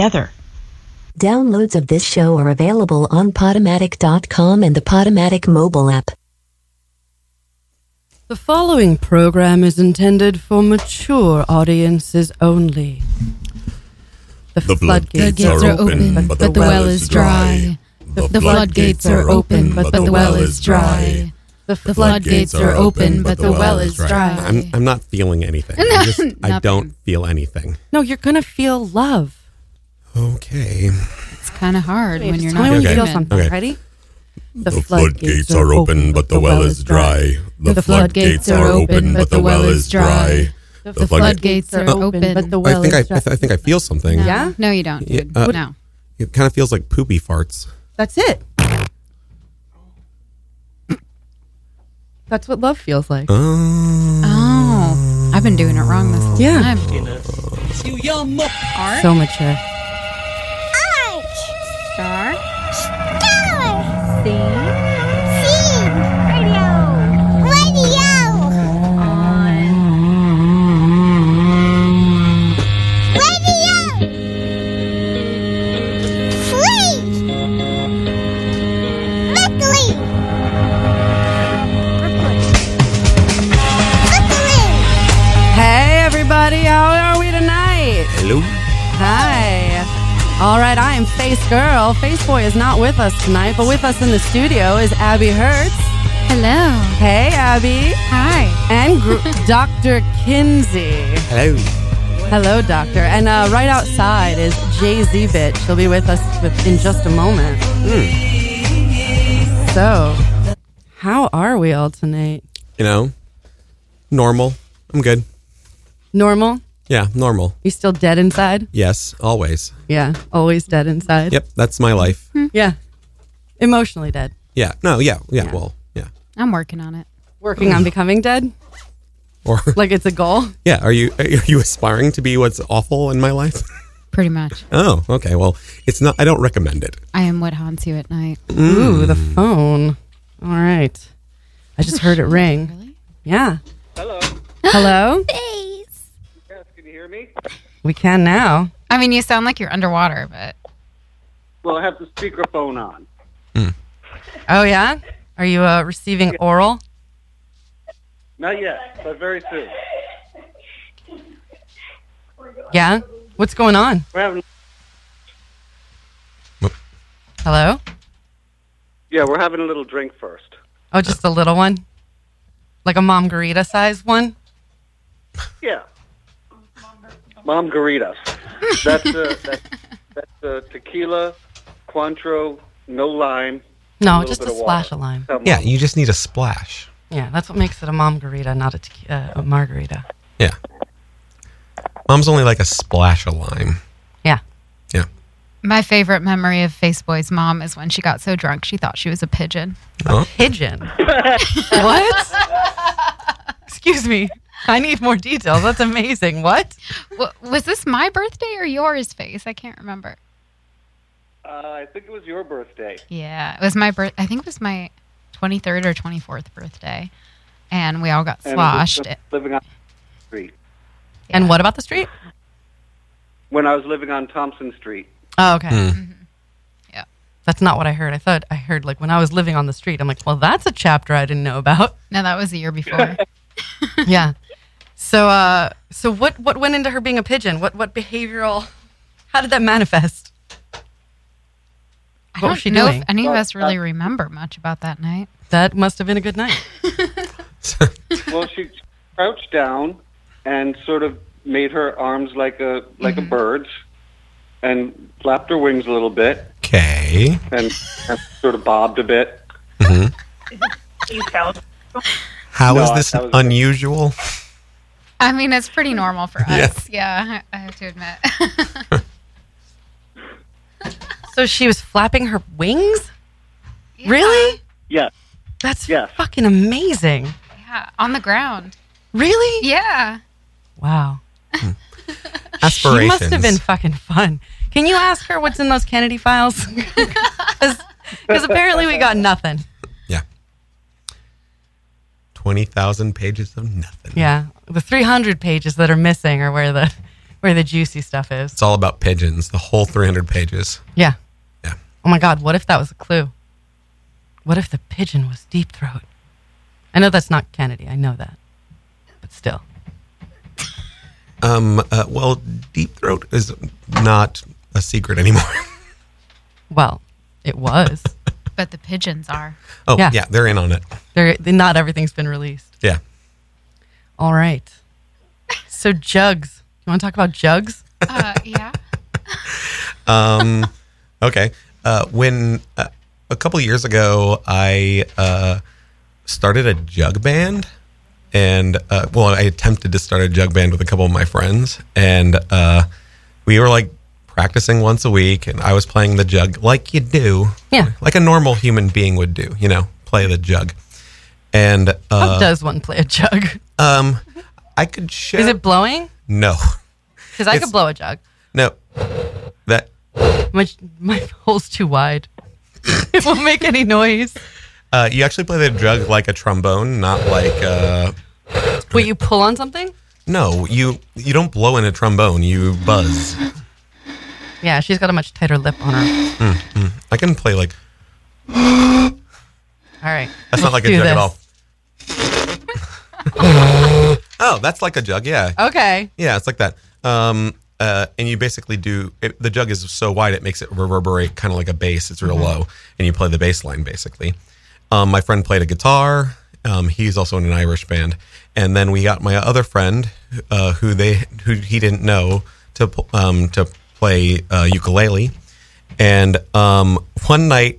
together. Downloads of this show are available on Podomatic.com and the Podomatic mobile app. The following program is intended for mature audiences only. The floodgates are open, but the well is dry. The floodgates are open, but the well is dry. The floodgates are open, but the well is dry. I'm not feeling anything. I don't feel anything. No, you're going to feel love. Okay. It's kind of hard when you're Tell not me when you feel human. something. Okay. Ready? The floodgates are open, but the well is dry. The floodgates are open, but the well is dry. The floodgates are open, but the well is dry. I think I feel something. Yeah? No, you don't. Dude. Yeah, No. It kind of feels like poopy farts. That's it. That's what love feels like. Oh, I've been doing it wrong this whole time. So mature. Star. Star. C. Radio. Hey, everybody. How are we tonight? Hello? Hi. All right, I am Face Girl. Face Boy is not with us tonight, but with us in the studio is Abby Hertz. Hello. Hey, Abby. Hi. And Dr. Kinsey. Hello. Hello, Doctor. And right outside is Jay-Z Bitch. She'll be with us in just a moment. So, how are we all tonight? You know, normal. I'm good. Normal? Yeah, normal. You still dead inside? Yes, always. Yeah, always dead inside. Yep, that's my life. Yeah. Emotionally dead. Yeah, no, yeah, well, yeah. I'm working on it. Working on becoming dead? Or Like it's a goal? yeah, are you aspiring to be what's awful in my life? Pretty much. Oh, okay. Well, it's not. I don't recommend it. I am what haunts you at night. Ooh, the phone. All right. I just heard it ring. Really? Yeah. Hello. Hello? Face. Yes, can you hear me? We can now. I mean, you sound like you're underwater, but Well, I have the speakerphone on. Oh, yeah? Are you receiving oral? Not yet, but very soon. Yeah? What's going on? We're having, Hello? we're having a little drink first. Oh, just a little one? Like a margarita size one? Yeah. Mom Garitas. That's tequila, Cointreau, no lime. No, little just bit a of splash water. of lime. Come Yeah, on. you just need a splash. Yeah, that's what makes it a margarita, not a margarita. Yeah. Mom's only like a splash of lime. Yeah. Yeah. my favorite memory of Faceboy's mom is when she got so drunk she thought she was a pigeon. Oh. Pigeon? What? Excuse me. I need more details. That's amazing. What? Was this my birthday or yours, Face? I can't remember. I think it was your birthday. Yeah, it was my birth. I think it was my 23rd or 24th birthday, and we all got And sloshed. I was living on the street. And what about the street? When I was living on Thompson Street. Oh, okay. Mm-hmm. Yeah. That's not what I heard. I heard like when I was living on the street. I'm like, well, that's a chapter I didn't know about. No, that was the year before. Yeah. So what went into her being a pigeon? What behavioral? How did that manifest? I What was don't she know doing? if any of us really remember much about that night. That must have been a good night. Well, she crouched down and sort of made her arms like a bird's and flapped her wings a little bit Okay. and sort of bobbed a bit. How No, is this that was- unusual? I mean, it's pretty normal for Yeah. us. Yeah, I have to admit. So she was flapping her wings? Yeah. Really? Yes. That's Yes. fucking amazing. Yeah, on the ground. Really? Yeah. Wow. Aspirations. She must have been fucking fun. Can you ask her what's in those Kennedy files? Because apparently we got nothing. Yeah. 20,000 pages of nothing. Yeah. The 300 pages that are missing are where the Where the juicy stuff is. It's all about pigeons, the whole 300 pages. Yeah. Yeah. Oh my God, what if that was a clue? What if the pigeon was Deep Throat? I know that's not Kennedy. I know that. But still. Well, Deep Throat is not a secret anymore. Well, it was. But the pigeons are. Oh, yeah, they're in on it. Not everything's been released. Yeah. All right. So jugs. You want to talk about jugs? Yeah. Okay. When a couple of years ago, I started a jug band. And, I attempted to start a jug band with a couple of my friends. And we were, like, practicing once a week. And I was playing the jug like you do. Yeah. Like a normal human being would do, play the jug. And how does one play a jug? I could show. Is it blowing? No. Because I could blow a jug. No. That. My hole's too wide. It won't make any noise. You actually play the jug like a trombone, not like. Wait, you pull on something? No, you don't blow in a trombone. You buzz. Yeah, she's got a much tighter lip on her. I can play like. All right. That's not like a jug at all. Oh, that's like a jug. Yeah. Okay. Yeah, it's like that. And you basically the jug is so wide it makes it reverberate kind of like a bass. It's real low, and you play the bass line basically. My friend played a guitar. He's also in an Irish band, and then we got my other friend who he didn't know to play ukulele. And one night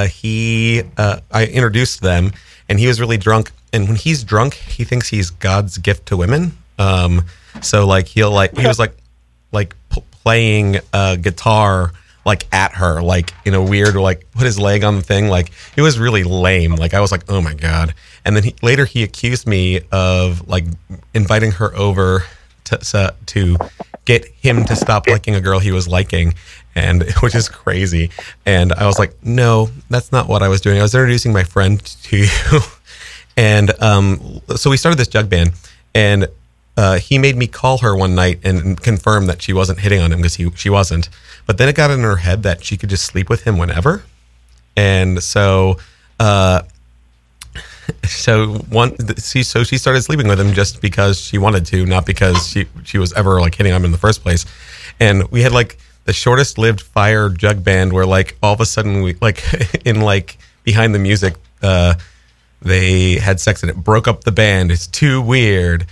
I introduced them, and he was really drunk. And when he's drunk, he thinks he's God's gift to women. So like he was playing guitar like at her, like in a weird, like put his leg on the thing. Like it was really lame. Like I was like, oh my God. And then later he accused me of like inviting her over to get him to stop liking a girl he was liking, and which is crazy. And I was like, no, that's not what I was doing. I was introducing my friend to you. And so we started this jug band, and he made me call her one night and confirm that she wasn't hitting on him, because she wasn't. But then it got in her head that she could just sleep with him whenever. And so she started sleeping with him just because she wanted to, not because she was ever like hitting on him in the first place. And we had like the shortest lived fire jug band where like all of a sudden we like in like behind the music, they had sex and it broke up the band. It's too weird.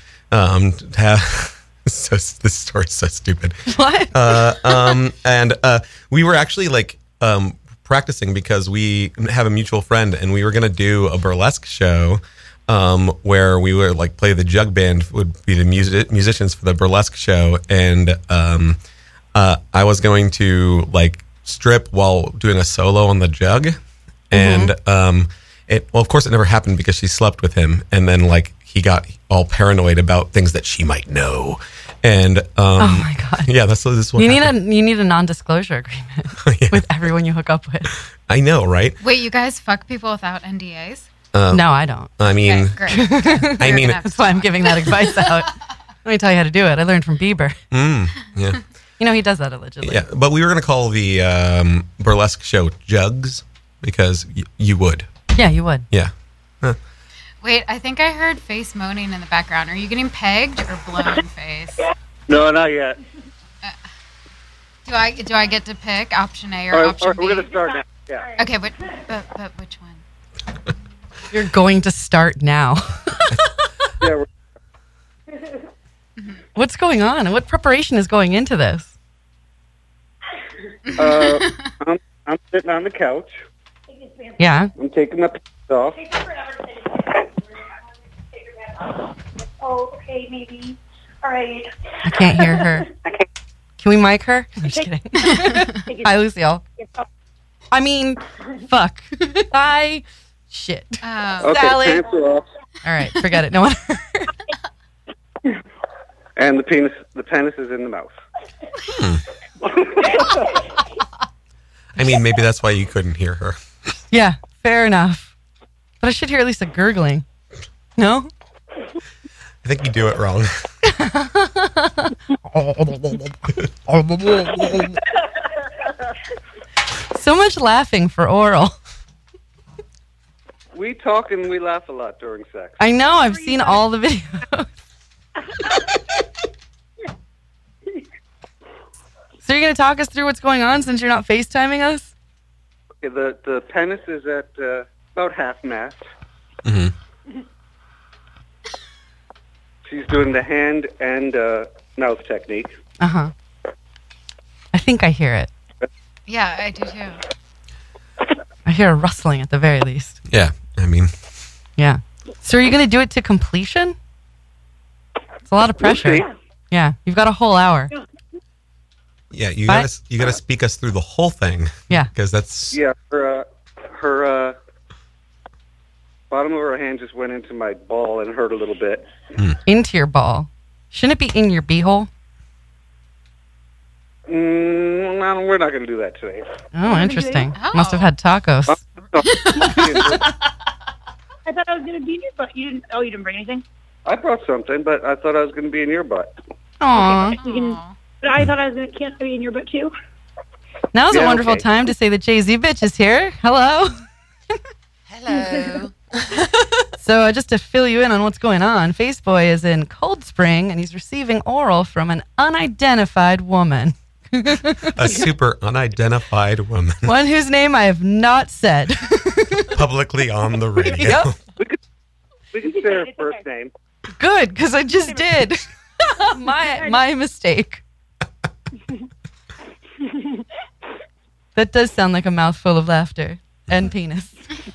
So this story's so stupid. What? And we were actually like practicing because we have a mutual friend, and we were gonna do a burlesque show where we would like play the jug band would be the musicians for the burlesque show, and I was going to like strip while doing a solo on the jug, and of course it never happened because she slept with him, and then like he got all paranoid about things that she might know. And oh my God. Yeah, this is what you need a non-disclosure agreement with everyone you hook up with. I know, right? Wait, you guys fuck people without NDAs? No, I don't. I mean, okay, great. I mean, that's why I'm giving that advice out. Let me tell you how to do it. I learned from Bieber. Yeah. He does that allegedly. Yeah, but we were going to call the burlesque show Jugs because you would. Yeah, you would. Yeah. Huh. Wait, I think I heard Face moaning in the background. Are you getting pegged or blown, Face? No, not yet. Do I get to pick option A or option B? We're going to start now. Yeah. Okay, but which one? You're going to start now. Yeah. What's going on? And what preparation is going into this? I'm sitting on the couch. Yeah. I'm taking my pants off. Oh, okay, maybe. All right. I can't hear her. Can we mic her? I'm just kidding. Hi, Lucille. I mean, fuck. Hi. Shit. Okay, Sally. pants are off. All right, forget it. No one heard. And the penis is in the mouth. I mean, maybe that's why you couldn't hear her. Yeah, fair enough. But I should hear at least a gurgling. No? I think you do it wrong. So much laughing for oral. We talk and we laugh a lot during sex. I know. I've seen all the videos. So you're going to talk us through what's going on since you're not FaceTiming us? Okay, the penis is at about half mast. Mm-hmm. She's doing the hand and mouth technique. Uh-huh. I think I hear it. Yeah, I do too. I hear a rustling at the very least. Yeah, I mean. Yeah. So are you going to do it to completion? It's a lot of pressure. We'll see. Yeah, you've got a whole hour. Yeah, you gotta speak us through the whole thing. Yeah. Because that's... Yeah, her bottom of her hand just went into my ball and hurt a little bit. Into your ball. Shouldn't it be in your beehole? No, we're not going to do that today. Oh, interesting. Oh. Must have had tacos. I thought I was going to be in your butt. You didn't bring anything? I brought something, but I thought I was going to be in your butt. Aw. But I thought I was going to can't be in your butt too. Now's a Yeah, wonderful okay. time to say the Jay-Z bitch is here. Hello. Hello. So just to fill you in on what's going on, Faceboy is in Cold Spring and he's receiving oral from an unidentified woman. a super unidentified woman One whose name I have not said. publicly on the radio. Yep. We can say her first name. Good, because I just did. my mistake. That does sound like a mouthful of laughter and penis.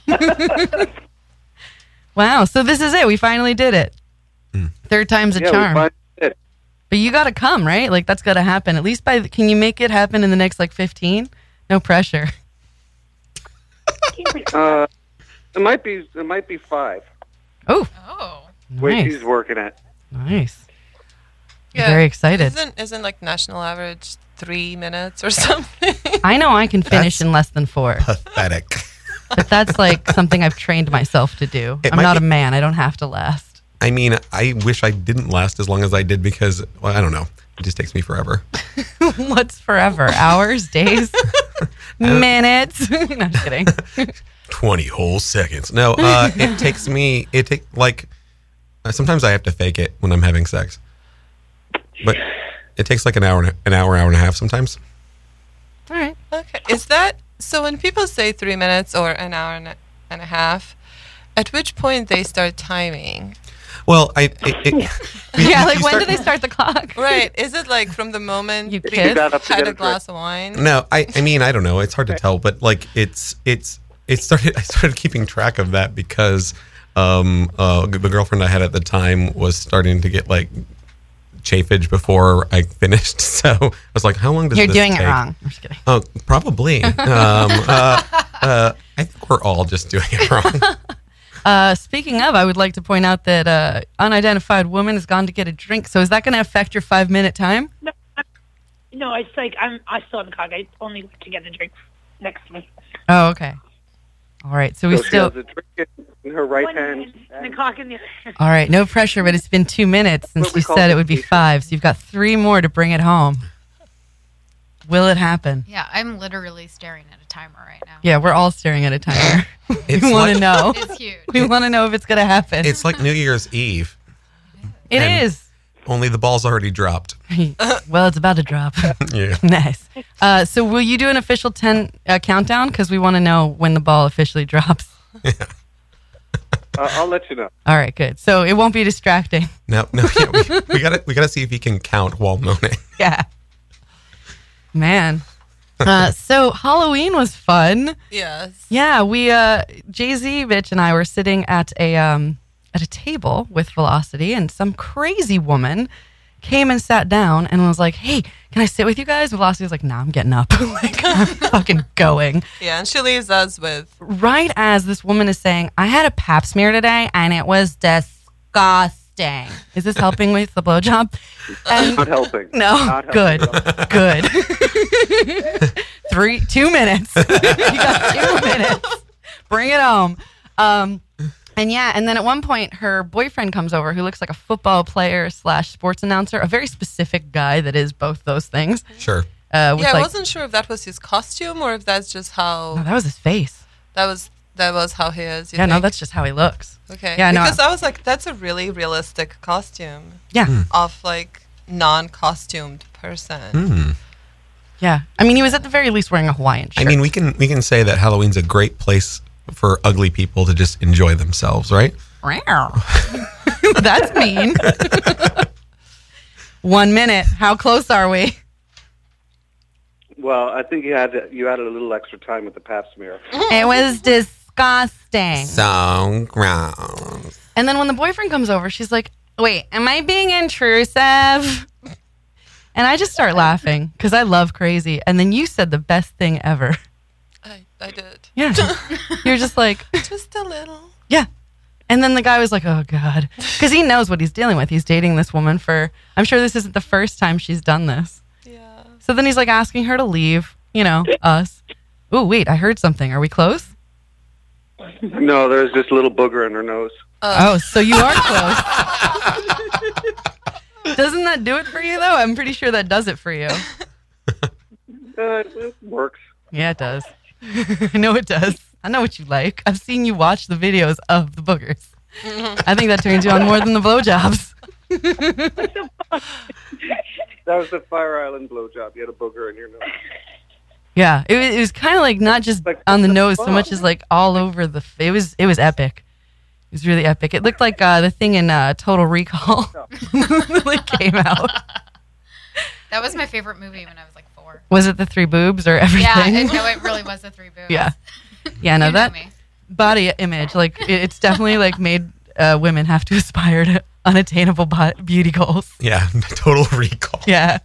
Wow, so this is it. We finally did it. Third time's a charm. We finally did. But you got to come, right? Like that's got to happen. At least can you make it happen in the next 15? No pressure. It might be 5. Oh, Oh. Way nice. she's working at. Nice. Very excited. Isn't like national average 3 minutes or something? I know I can finish That's- in less than 4. Pathetic. But that's like something I've trained myself to do. It I'm might not be- a man. I don't have to last. I mean, I wish I didn't last as long as I did because, well, I don't know. It just takes me forever. What's forever? Hours? Days? Minutes? No, just kidding. 20 whole seconds. No, sometimes I have to fake it when I'm having sex. But it takes like an hour and a half sometimes. All right. Okay. Is that so? When people say 3 minutes or an hour and a half, at which point they start timing? Well, Yeah, like when do they start the clock? Right. Is it like from the moment You you kiss? got up to had get a a glass of wine? No, I mean, I don't know. It's hard to tell, but like I started keeping track of that because the girlfriend I had at the time was starting to get like chafage before I finished. So I was like, how long does You're this doing take? it wrong. I'm just kidding. Oh, probably. I think we're all just doing it wrong. Speaking of, I would like to point out that unidentified woman has gone to get a drink. So is that going to affect your 5-minute time? No, it's like I still on the cock. I only went to get a drink next to me. Oh, okay. All right. So we So she still. has a drink in her right One hand. and the cock in the other. All right. No pressure, but it's been 2 minutes since What we we call said it would be completion. 5. So you've got 3 more to bring it home. Will it happen? Yeah, I'm literally staring at a timer right now. Yeah, we're all staring at a timer. It's We want to like- know. It's huge. We want to know if it's going to happen. It's like New Year's Eve. It and- is. Only the ball's already dropped. Well, it's about to drop. Yeah. Nice. So will you do an official 10 countdown? Because we want to know when the ball officially drops. I'll let you know. All right, good. So it won't be distracting. No, yeah, we gotta see if he can count while moaning. Yeah. Man. So Halloween was fun. Yes. Yeah, we Jay-Z bitch and I were sitting at a table with Velocity, and some crazy woman came and sat down and was like, "Hey, can I sit with you guys?" Velocity was like, "Nah, I'm getting up. Like, I'm fucking going." Yeah, and she leaves us with Right as this woman is saying, "I had a pap smear today and it was disgusting." Is this helping with the blowjob? And Not helping. no, Not good, helping. good. 2 minutes. You got 2 minutes. Bring it home. And and then at one point, her boyfriend comes over who looks like a football player / sports announcer, a very specific guy that is both those things. Sure. I wasn't sure if that was his costume or if that's just how... No, that was his face. That was how he is, no, that's just how he looks. Okay. Yeah, because I was like, that's a really realistic costume. Yeah. Of, like, non-costumed person. Yeah. I mean, he was at the very least wearing a Hawaiian shirt. I mean, we can say that Halloween's a great place for ugly people to just enjoy themselves, right? That's mean. 1 minute. How close are we? Well, I think you had a little extra time with the pap smear. It was disgusting. So gross. And then when the boyfriend comes over, she's like, wait, am I being intrusive? And I just start laughing because I love crazy. And then you said the best thing ever. I did. Yeah. You're just like... Just a little. Yeah. And then the guy was like, oh, God. Because he knows what he's dealing with. He's dating this woman for... I'm sure this isn't the first time she's done this. Yeah. So then he's like asking her to leave, us. Oh, wait, I heard something. Are we close? No, there's this little booger in her nose. Oh, so you are close. Doesn't that do it for you, though? I'm pretty sure that does it for you. It works. Yeah, it does. I know it does. I know what you like. I've seen you watch the videos of the boogers. I think that turns you on more than the blowjobs. That was the Fire Island blowjob. You had a booger in your nose. Yeah, it was kind of like not just on the nose so much as like all over the. It was epic. It was really epic. It looked like the thing in Total Recall that came out. That was my favorite movie when I was like 4. Was it the 3 boobs or everything? Yeah, it really was the 3 boobs. Yeah, no, that body image, like it's definitely like made women have to aspire to unattainable beauty goals. Yeah, Total Recall. Yeah.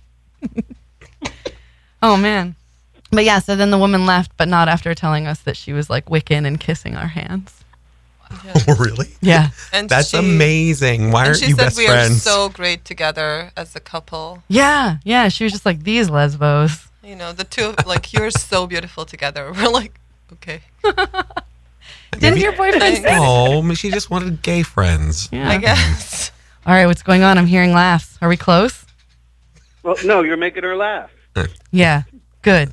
Oh man, but yeah. So then the woman left, but not after telling us that she was like Wiccan and kissing our hands. Yeah. Oh, really? Yeah. And that's amazing. Why aren't you best friends? She said we are so great together as a couple. Yeah. She was just like, these lesbos. The two, like, you're so beautiful together. We're like, okay. Didn't your boyfriend say? Oh, she just wanted gay friends. Yeah. I guess. All right, what's going on? I'm hearing laughs. Are we close? Well, no, you're making her laugh. Yeah, good.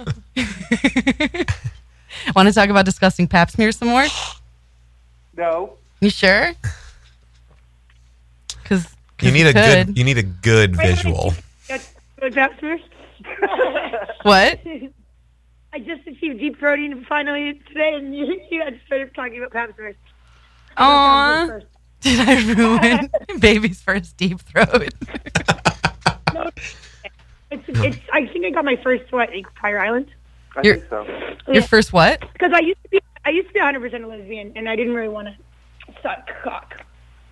Want to talk about discussing pap smears some more? No. You sure? Because you need a good visual. Pap smears? What? I just achieved deep throating finally today, and you had started talking about pap smears. Aww. Did I ruin baby's first deep throat? No, it's. I think I got my first Fire Island. I think so. Your first what? Because I used to be 100% a lesbian, and I didn't really want to suck cock.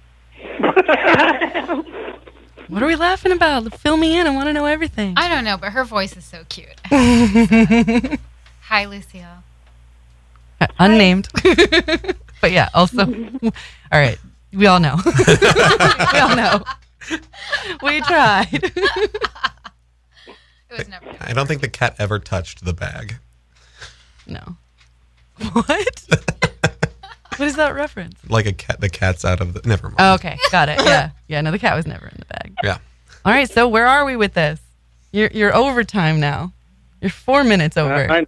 What are we laughing about? Fill me in. I want to know everything. I don't know, but her voice is so cute. Hi, Lucille. Unnamed. But yeah, also. All right. We all know. We all know. We tried. It was never. I don't think the cat ever touched the bag. No. What? What is that reference? Like the cat's out of the... Never mind. Oh, okay. Got it. Yeah. Yeah, no, the cat was never in the bag. Yeah. All right, so where are we with this? You're overtime now. You're 4 minutes over.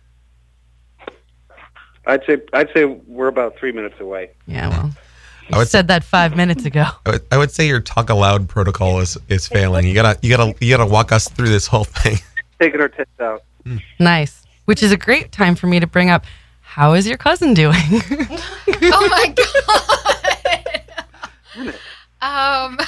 I'd say we're about 3 minutes away. Yeah, well, you said that 5 minutes ago. I would say your talk aloud protocol is failing. You gotta walk us through this whole thing. Taking our tits out. Nice. Which is a great time for me to bring up, how is your cousin doing? Oh my god.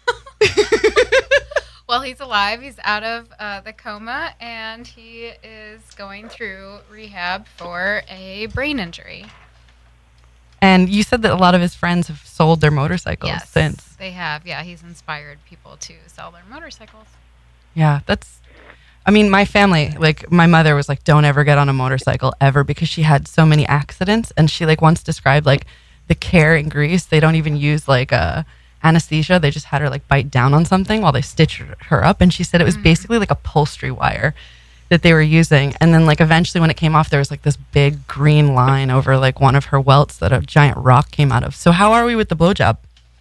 Well, he's alive. He's out of the coma, and he is going through rehab for a brain injury. And you said that a lot of his friends have sold their motorcycles since. They have. Yeah, he's inspired people to sell their motorcycles. Yeah, my family, like my mother was like, don't ever get on a motorcycle ever, because she had so many accidents. And she like once described like the care in Greece. They don't even use like anesthesia. They just had her like bite down on something while they stitched her up. And she said it was basically like upholstery wire. that they were using. And then like eventually when it came off, there was like this big green line over like one of her welts that a giant rock came out of. So how are we with the blowjob?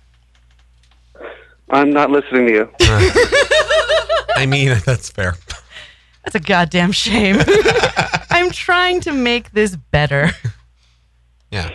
I'm not listening to you. I mean, that's fair. That's a goddamn shame. I'm trying to make this better. Yeah.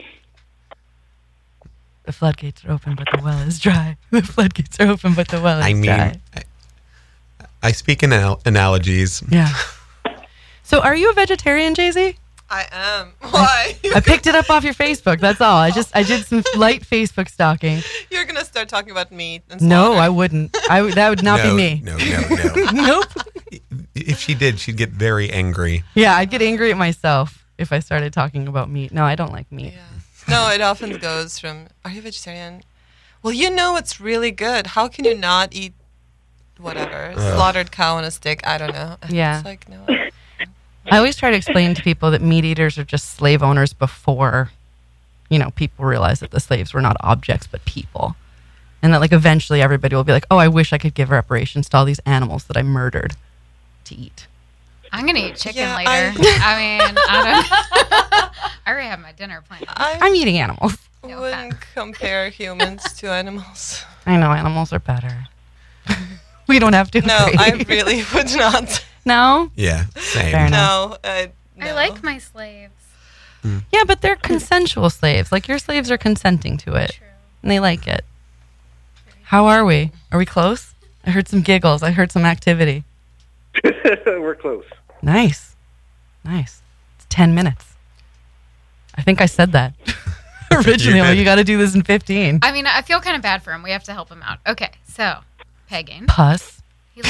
The floodgates are open, but the well is dry. The floodgates are open, but the well is dry. I speak in analogies. Yeah. So are you a vegetarian, Jay-Z? I am. Why? I picked it up off your Facebook. That's all. I did some light Facebook stalking. You're going to start talking about meat and No, slaughter. I wouldn't. That would not be me. No. Nope. If she did, she'd get very angry. Yeah, I'd get angry at myself if I started talking about meat. No, I don't like meat. Yeah. No, it often goes from, are you vegetarian? Well, you know it's really good. How can you not eat whatever? Slaughtered cow on a stick? I don't know. Yeah. It's like, no. I always try to explain to people that meat eaters are just slave owners before, people realize that the slaves were not objects but people. And that like eventually everybody will be like, oh, I wish I could give reparations to all these animals that I murdered to eat. I'm going to eat chicken Yeah, later. I already have my dinner planned. I'm eating animals. I wouldn't compare humans to animals. I know animals are better. We don't have to No, agree. I really would not. No? Yeah, same. Fair enough. No, I like my slaves. Yeah, but they're consensual slaves. Like your slaves are consenting to it. True. And they like it. How are we? Are we close? I heard some giggles. I heard some activity. We're close. Nice. It's 10 minutes. I think I said that originally. You did. You got to do this in 15. I mean, I feel kind of bad for him. We have to help him out. Okay, so, pegging. Puss. No,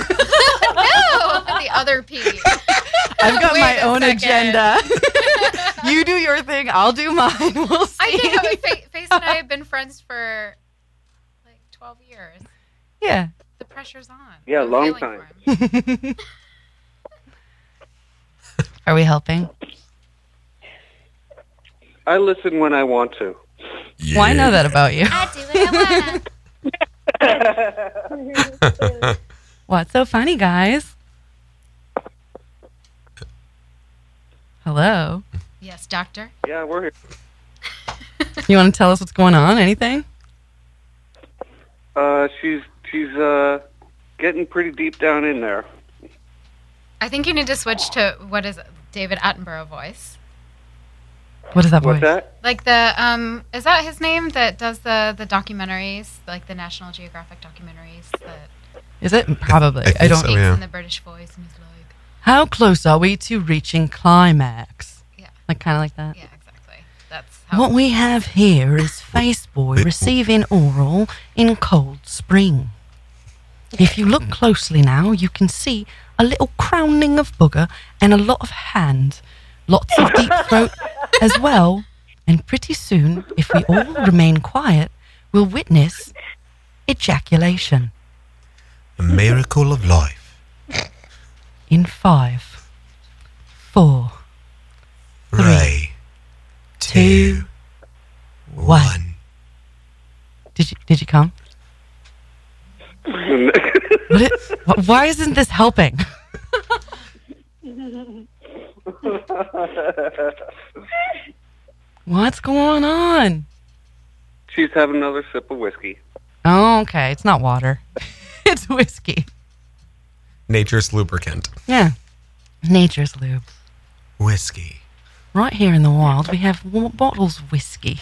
the other P. I've got Wait my a own second. agenda. You do your thing. I'll do mine. We'll see. I think Face and I have been friends for like 12 years. Yeah. The pressure's on. Yeah, I'm long feeling time. for him. Are we helping? I listen when I want to. Yeah. Well, I know that about you. I do what I want. What's so funny, guys? Hello. Yes, doctor. Yeah, we're here. You want to tell us what's going on? Anything? She's getting pretty deep down in there. I think you need to switch to what is it, David Attenborough voice. What is that voice? What's that? Like the is that his name that does the documentaries, like the National Geographic documentaries that Is it? Probably. I I think don't. so, speaks yeah. in the British voice and he's like, How close are we to reaching climax? yeah, Like kind of like that. yeah, exactly. That's how. What we have here is Faceboy receiving oral in Cold Spring. If you look closely now, you can see a little crowning of booger and a lot of hand. Lots of deep throat as well. And pretty soon, if we all remain quiet, we'll witness ejaculation. A miracle of life. In 5, 4, 3, 2, 1. Did you come? Why isn't this helping? What's going on? She's having another sip of whiskey. Oh, okay. It's not water. It's whiskey. Nature's lubricant. Yeah. Nature's lube. Whiskey. Right here in the wild, we have bottles of whiskey.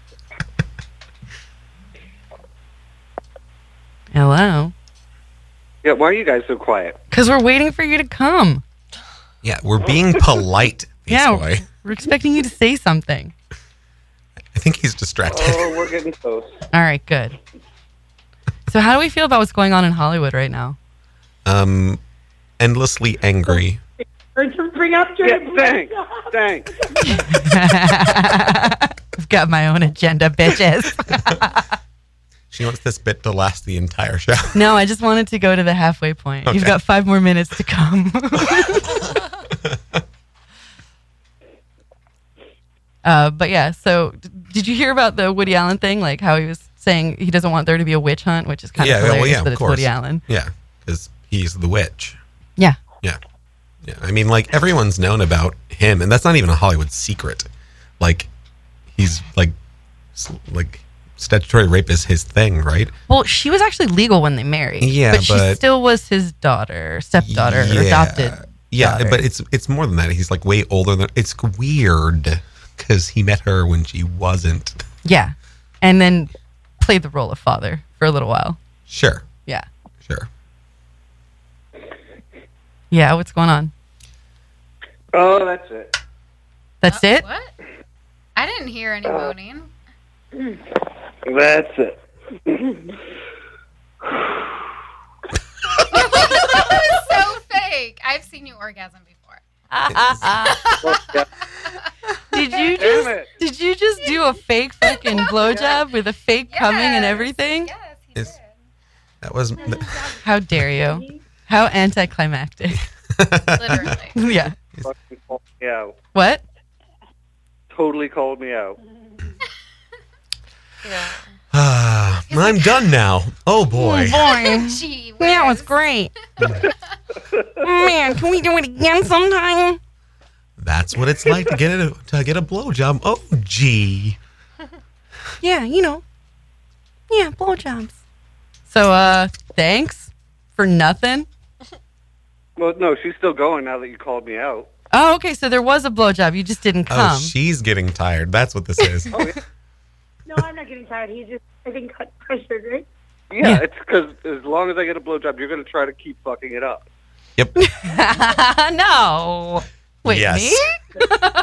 Hello? Yeah, why are you guys so quiet? Because we're waiting for you to come. Yeah, we're being polite, Yeah, boy. we're expecting you to say something. I think he's distracted. Oh, we're getting close. All right, good. So how do we feel about what's going on in Hollywood right now? Endlessly angry. Bring up Yeah, thanks. I've got my own agenda, bitches. She wants this bit to last the entire show. No, I just wanted to go to the halfway point. Okay. You've got 5 more minutes to come. But yeah, so did you hear about the Woody Allen thing? Like how he was saying he doesn't want there to be a witch hunt, which is kind of hilarious that of it's course. Woody Allen. Yeah, because he's the witch. Yeah. Yeah. Yeah, I mean, like, everyone's known about him, and that's not even a Hollywood secret. Like, he's like statutory rape is his thing, right? Well, she was actually legal when they married. Yeah, but she still was his daughter, stepdaughter, or adopted. Yeah, daughter. but it's more than that. He's like way older than. It's weird because he met her when she wasn't. Yeah, and then played the role of father for a little while. Sure. Yeah. Sure. Yeah, what's going on? Oh, that's it. That's it? What? I didn't hear any moaning. That's it. That was so fake. I've seen you orgasm before. Did you just do a fake fucking blowjob with a fake coming and everything? Yes, he did. That was. How dare you? How anticlimactic. Literally. Yeah. Fucking called me out. What? Totally called me out. Yeah. I'm done now. Oh boy. Boy. Gee whiz. That was great. Man, can we do it again sometime? That's what it's like to get a blowjob. Oh, gee. Yeah, Yeah, blowjobs. So, thanks for nothing. Well, no, she's still going now that you called me out. Oh, okay. So there was a blowjob. You just didn't come. Oh, she's getting tired. That's what this is. Oh, yeah. No, I'm not getting tired. He's just, I think, got pressured, right? Yeah, it's because as long as I get a blowjob, you're going to try to keep fucking it up. Yep. No. Wait, Yes. me?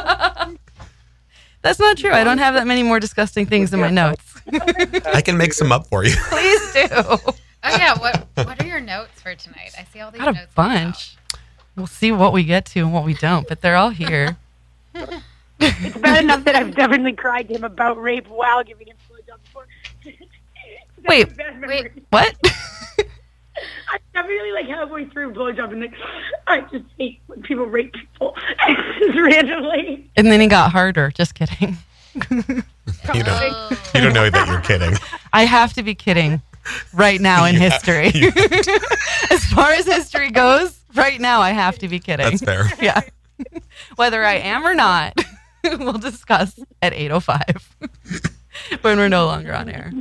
That's not true. I don't have that many more disgusting things in my notes. I can make some up for you. Please do. Oh yeah, what are your notes for tonight? I see all these Got a notes. bunch. We'll see what we get to and what we don't, but they're all here. It's bad enough that I've definitely cried to him about rape while giving him blowjobs before. Wait, what? I'm definitely like halfway through blowjob and like, I just hate when people rape people just randomly. And then it got harder. Just kidding. You don't know that you're kidding. I have to be kidding right now in history. As far as history goes, right now I have to be kidding. That's fair. Yeah. Whether I am or not, we'll discuss at 8:05 when we're no longer on air.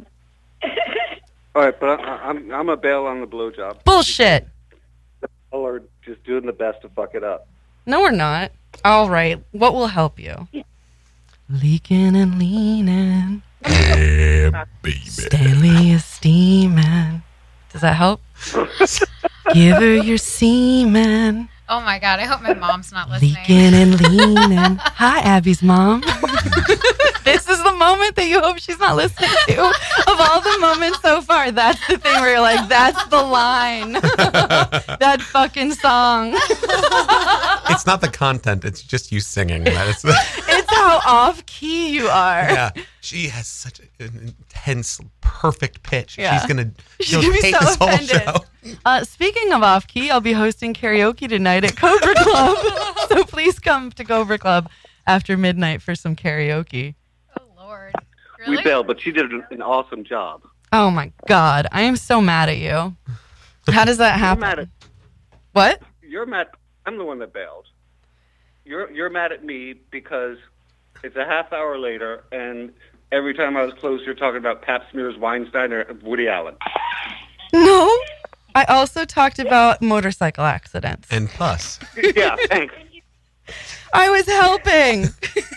All right, but I'm a bail on the blowjob. Bullshit. Y'all are just doing the best to fuck it up. No, we're not. All right. What will help you? Leaking and leaning. Yeah, baby. Stanley is steaming. Does that help? Give her your semen. Oh my god, I hope my mom's not listening. Leaking and leaning. Hi, Abby's mom. This is the moment that you hope she's not listening to. Of all the moments so far, that's the thing where you're like, that's the line. That fucking song. It's not the content. It's just you singing. It's how off key you are. Yeah. She has such an intense, perfect pitch. Yeah. She's going to be take so this whole offended. show. Speaking of off key, I'll be hosting karaoke tonight at Cobra Club. So please come to Cobra Club after midnight for some karaoke. Oh Lord. Really? We bailed, but she did an awesome job. Oh my God. I am so mad at you. How does that happen? You're mad at, What? you're mad. I'm the one that bailed. You're mad at me because it's a half hour later, and every time I was close, you're talking about Pap Smear's Weinstein or Woody Allen. No. I also talked about motorcycle accidents. And plus. Yeah, thanks. I was helping.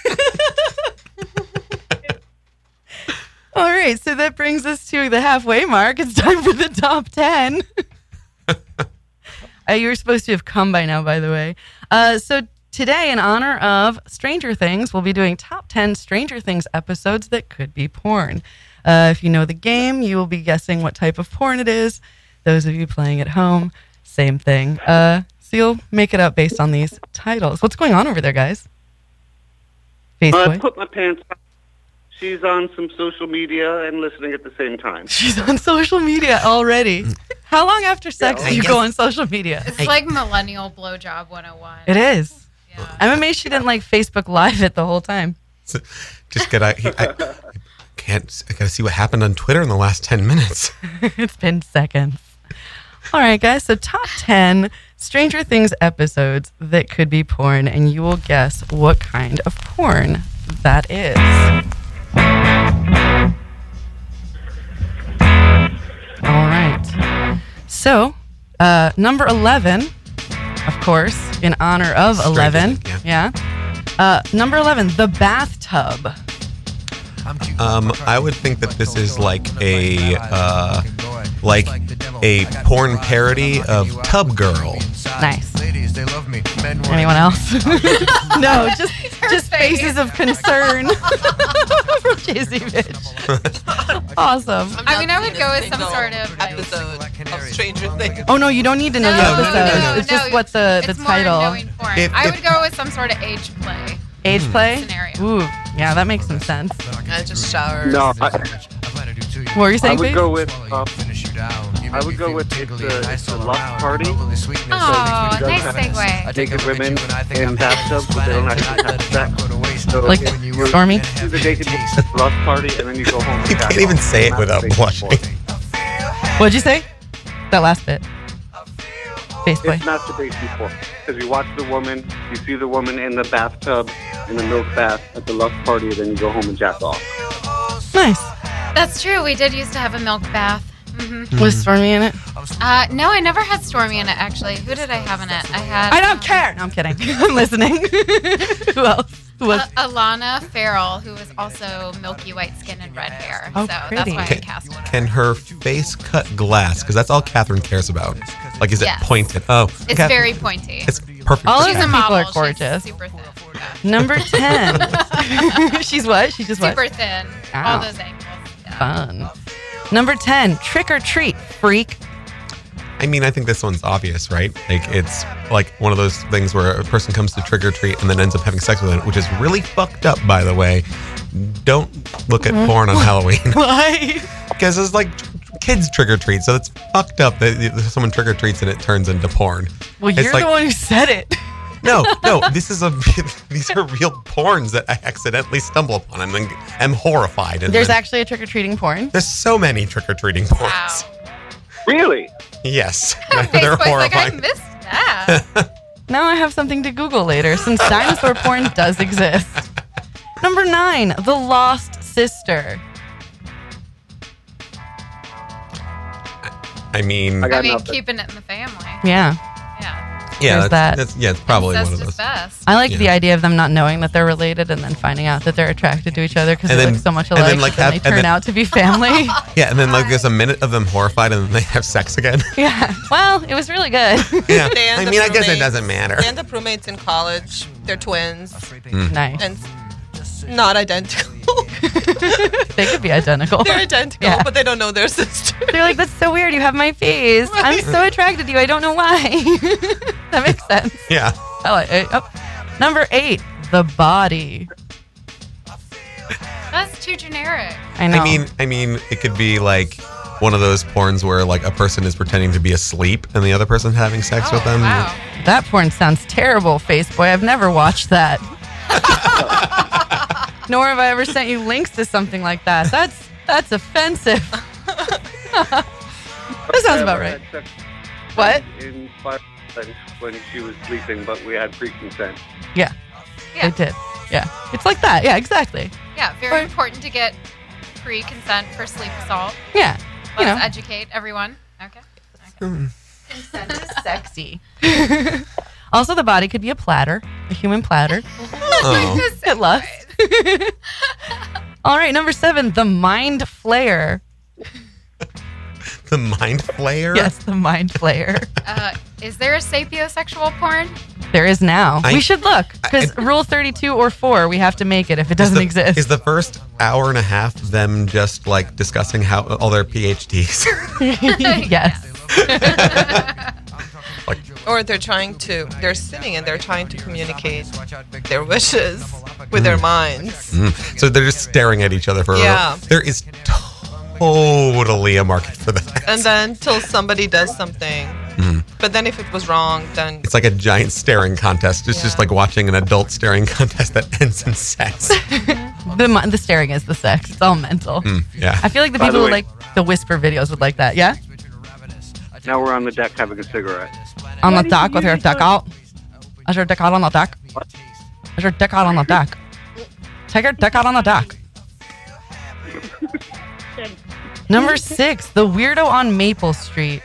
All right, so that brings us to the halfway mark. It's time for the top 10. You were supposed to have come by now, by the way. So today, in honor of Stranger Things, we'll be doing top 10 Stranger Things episodes that could be porn. If you know the game, you will be guessing what type of porn it is. Those of you playing at home, same thing. So you'll make it up based on these titles. What's going on over there, guys? I Facebook. put my pants on. She's on some social media and listening at the same time. She's on social media already. How long after sex do you go on social media? It's like millennial blowjob 101. It is. Yeah. I'm amazed she didn't like Facebook Live it the whole time. Just I gotta see what happened on Twitter in the last 10 minutes. It's been seconds. All right, guys. So top 10 Stranger Things episodes that could be porn, and you will guess what kind of porn that is. All right. So, number 11, of course, in honor of 11. Yeah. Number 11, the bathtub. I would think that this is like a porn parody of Tub Girl. Nice. Anyone else? No, just faces of concern from Jay-Z Bitch. Awesome. I mean, I would go with some sort of episode of Stranger Things. Oh no, you don't need to know the episode. It's just what the it's title. More knowing porn. I would go with some sort of age play. Age play? Scenario. Ooh, yeah, that makes some sense. I just showered. No, What were you saying, I would Faith? go with it's the Lux Party. Oh, nice segue. Naked women in bathtubs, but they don't actually have sex. So Like Stormy? do the naked Lux Party, and then you go home. You can't even say it without blushing. What'd you say? That last bit. Face boy. It's masturbation before. Because you watch the woman, you see the woman in the bathtub, in the milk bath at the Lux Party, then you go home and jack off. Nice. That's true. We did used to have a milk bath. Mm-hmm. Was Stormy in it? No, I never had Stormy in it, actually. Who did I have in it? I had... I don't care. No, I'm kidding. I'm listening. Who else? Who was? Alana Farrell, who was also milky white skin and red hair. Oh, so pretty. that's why I cast her. Can her face cut glass? Because that's all Catherine cares about. Like, is Yes. it pointed? Oh, It's very pointy. It's perfect. All for of She's these a people model. are gorgeous. She's super thin. Yeah. Number 10. She's what? She's just Super what? thin. Ow. All those angles. Yeah. Fun. Number 10. Trick or treat, freak. I mean, I think this one's obvious, right? Like, it's like one of those things where a person comes to trick or treat and then ends up having sex with it, which is really fucked up, by the way. Don't look at porn on Halloween. Why? Because it's like kids trick or treat, so it's fucked up that someone trick or treats and it turns into porn. Well, It's you're like- the one who said it. No, these are real porns that I accidentally stumble upon and then am horrified. And There's then- actually a trick or treating porn. there's so many trick or treating porns. Wow. Really? Yes, Facebook's they're like, I horrifying. missed that. Now I have something to Google later since dinosaur porn does exist. Number 9. The Lost Sister. I mean, I got I mean, nothing. keeping it in the family. Yeah. Yeah. there's that. It's probably one of Incest those. is best. I like Yeah. the idea of them not knowing that they're related and then finding out that they're attracted to each other because And they then- look so much and alike. then, like, but then they have- and turn then- out to be family. Yeah, and then like there's a minute of them horrified and then they have sex again. Yeah. Well, it was really good. Yeah, They end I up mean, I guess it roommates. doesn't matter. They end up roommates in college. They're twins Nice. and not identical. They could be identical. They're identical, Yeah. but they don't know their sister. They're like, that's so weird. You have my face. I'm so attracted to you. I don't know why. That makes sense. Yeah, I like it. Oh. Number 8, the body. That's too generic. I know. I mean, it could be like one of those porns where like a person is pretending to be asleep and the other person's having sex with them. Wow. That porn sounds terrible, Faceboy. I've never watched that. Nor have I ever sent you links to something like that. That's offensive. That sounds about right. What? In 5 seconds when she was sleeping, but we had pre-consent. Yeah, Yeah. it did. Yeah, it's like that. Yeah, exactly. Yeah, very important to get pre-consent for sleep assault. Yeah, you Let's know, educate everyone. Okay. consent is sexy. Also, the body could be a platter, a human platter. Oh. It lust. All right, number 7, the mind flayer. The mind flayer. Yes, the mind flayer. Is there a sapiosexual porn? There is now. I- We should look because Rule 32 or 4, we have to make it if it doesn't exist. Is the first hour and a half them just like discussing how all their PhDs? Yes. Like, Or they're sitting and they're trying to communicate their wishes with their minds. so they're just staring at each other for. Yeah. There is totally a market for that. And then till somebody does something. But then if it was wrong, then It's like a giant staring contest. It's just like watching an adult staring contest that ends in sex. The staring is the sex. It's all mental. Yeah. I feel like the By people the who way- like the whisper videos would like that. Yeah? Now we're on the deck having a cigarette. On the deck with your dick out. Is your dick out on the deck? Is your dick out on the deck? Take your dick out on the deck. Number 6, the weirdo on Maple Street.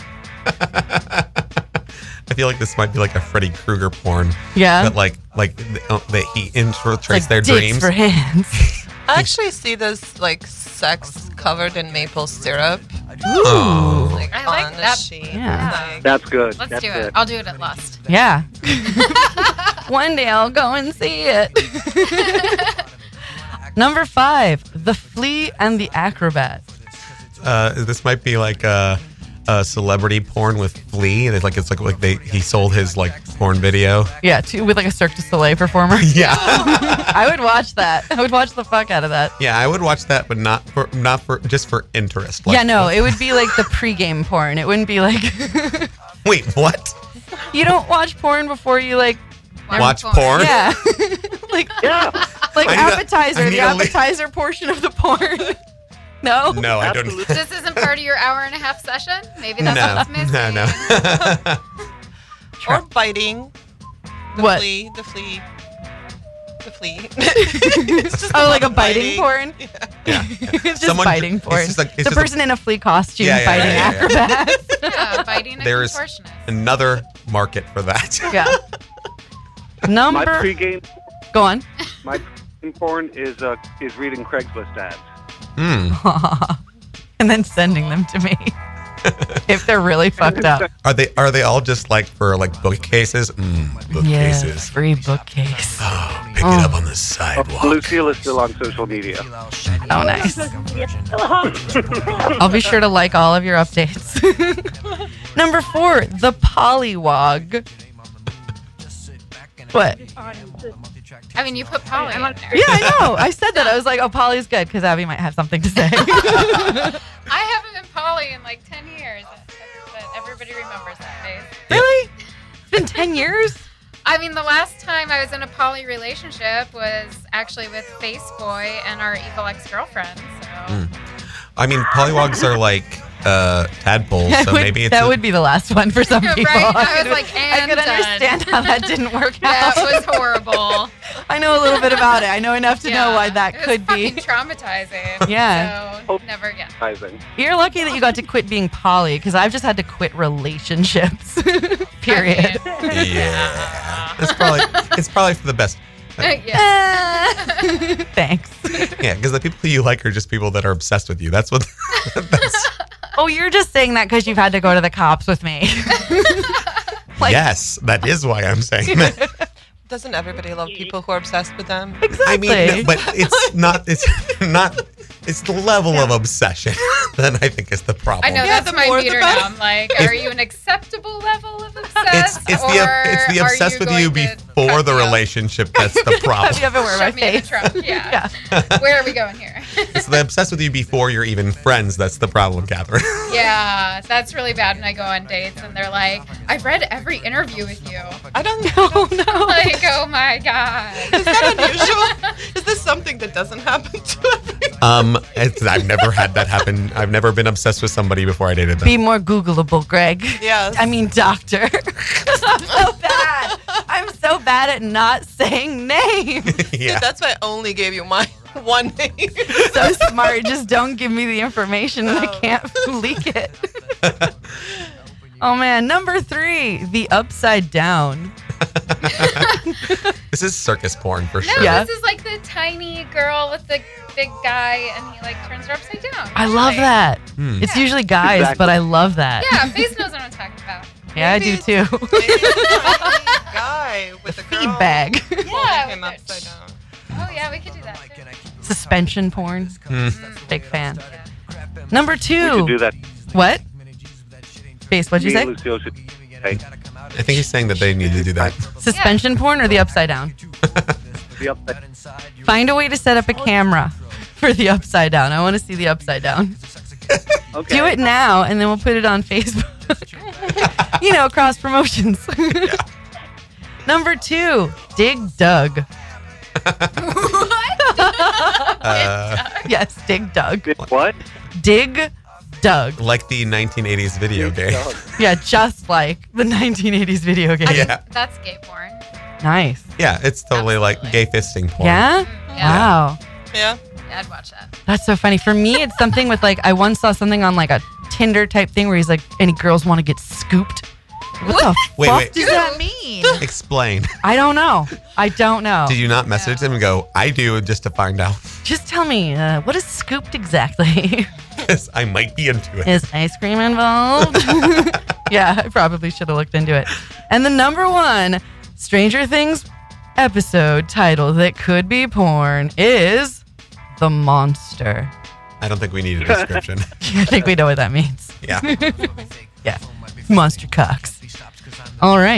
I feel like this might be like a Freddy Krueger porn. Yeah. But that he infiltrates Like their dicks dreams. for hands. I actually see this like sex covered in maple syrup. Oh. Like I like on a that. sheet. Yeah. Like, That's good. Let's That's do it. good. I'll do it at Lust. Yeah. One day I'll go and see it. Number 5, the flea and the acrobat. This might be like a celebrity porn with Flea. And he sold his like porn video. Yeah, with like a Cirque du Soleil performer. Yeah. I would watch that. I would watch the fuck out of that. Yeah, I would watch that, but not for just for interest. Like, Yeah, no, it would be like the pregame porn. It wouldn't be like Wait, what? you don't watch porn before you like Watch porn? yeah. like Yeah. like I need a- appetizer, I the need a li- appetizer portion of the porn. No? No, I don't. Absolutely. This isn't part of your hour-and-a-half session? Maybe that's No, what's missing. no. or biting. The What? flea. The flea. The flea. It's just Oh, like a about biting porn? Yeah. It's just Someone- biting porn. it's just like- it's the just a- person in a flea costume Yeah, yeah, biting yeah, yeah, acrobats. Yeah, biting a There's contortionist. another market for that. Yeah. My Number. pregame, Go on. my pregame porn is reading Craigslist ads. And then sending them to me if they're really fucked up. Are they all just like for like bookcases? Bookcases. Free bookcase. Oh, pick it up on the sidewalk. Lucille is still on social media. Oh, nice. I'll be sure to like all of your updates. Number 4, the Pollywog. What? I mean, you put Polly in there. Yeah, I know. I said that. I was like, oh, Polly's good because Abby might have something to say. I haven't been Polly in like 10 years, but everybody remembers that face. Really? It's been 10 years? I mean, the last time I was in a poly relationship was actually with Face Boy and our evil ex-girlfriend. So I mean, pollywogs are like tadpoles, so maybe it's that would be the last one for some people. Right? I was like, I and could done. understand how that didn't work That out. was horrible. I know a little bit about it. I know enough to know why that it was could be. fucking traumatizing. Yeah. So never again. Amazing. You're lucky that you got to quit being poly because I've just had to quit relationships. Period. Yeah. It's probably for the best. Yeah. Thanks. Yeah, because the people who you like are just people that are obsessed with you. That's what. Oh, you're just saying that because you've had to go to the cops with me. Like- yes, that is why I'm saying that. Doesn't everybody love people who are obsessed with them? Exactly. I mean, no, but it's not. It's the level of obsession that I think is the problem. I know Yeah, that's the my more the meter better. now. I'm like, are you an acceptable level of obsessed? It's the or obsessed are with you going to before cut the me up? relationship that's the Have you problem. ever wear my Shove me in the face? trunk. Yeah. Where are we going here? It's the obsessed with you before you're even friends that's the problem, Catherine. Yeah, that's really bad when I go on dates and they're like, I've read every interview with you. I don't know. No. Like, oh my God. Is that unusual? Is this something that doesn't happen to everyone? I've never had that happen. I've never been obsessed with somebody before I dated them. Be more Googleable, Greg. Yes. I mean, doctor. I'm so bad. I'm so bad at not saying names. Yeah. That's why I only gave you my one name. So smart. Just don't give me the information and I can't leak it. Oh, man. Number 3, the upside down. This is circus porn for No, sure. Yeah. this is like the tiny girl with the big guy and he like turns her upside down. I love Like, that. It's usually guys, Exactly. but I love that. Yeah, Face knows what I'm talking about. Yeah, I Maybe do too. Maybe it's a tiny guy with a girl Feed bag. pulling Yeah, him with upside down. Oh yeah, we could do that too. Suspension porn. Big fan. Number We should 2. do that. What? Face, what'd you Me say? and Lucille should. Hey, I think he's saying that they need to do that. Suspension porn or the upside down? the upside. Find a way to set up a camera for the upside down. I want to see the upside down. Okay. Do it now, and then we'll put it on Facebook. You know, cross promotions. Number 2, Dig Dug. What? Yes, Dig Dug. What? Dig Doug. Like the 1980s video game. Yeah, just like the 1980s video game. Yeah. That's gay porn. Nice. Yeah, it's totally like gay fisting porn. Yeah? Wow. Yeah. Yeah, I'd watch that. That's so funny. For me, it's something with like, I once saw something on like a Tinder type thing where he's like, any girls want to get scooped. What the fuck does that mean? Explain. I don't know. Did you not message them and go, I do, just to find out? Just tell me, what is scooped exactly? Because I might be into it. Is ice cream involved? Yeah, I probably should have looked into it. And the number one Stranger Things episode title that could be porn is The Monster. I don't think we need a description. I think we know what that means. Yeah. Yeah. Monster cocks. All right.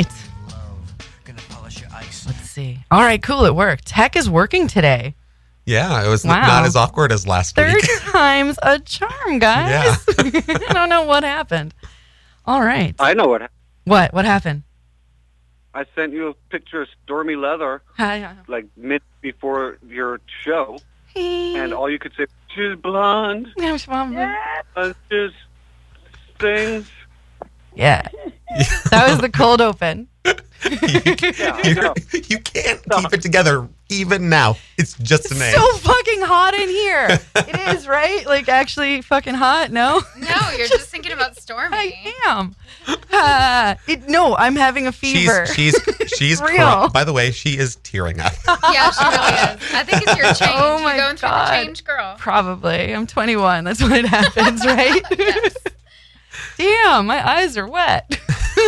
Let's see. All right, cool. It worked. Tech is working today. Yeah, it was Wow. not as awkward as last Third week. time's a charm, guys. Yeah. I don't know what happened. All right. I know what happened. What happened? I sent you a picture of Stormy Leather, like mid before your show, and all you could say, she's blonde. Just things. Yeah. That was the cold open. You can't keep it together even now. It's just a name. So fucking hot in here. It is, right? Like actually fucking hot? No? No, you're just thinking about Stormy. I am. No, I'm having a fever. She's real. By the way, she is tearing up. Yeah, she really is. I think it's your change. Oh my You're going through God. the change, girl. Probably. I'm 21. That's when it happens, right? Yes. Damn, my eyes are wet.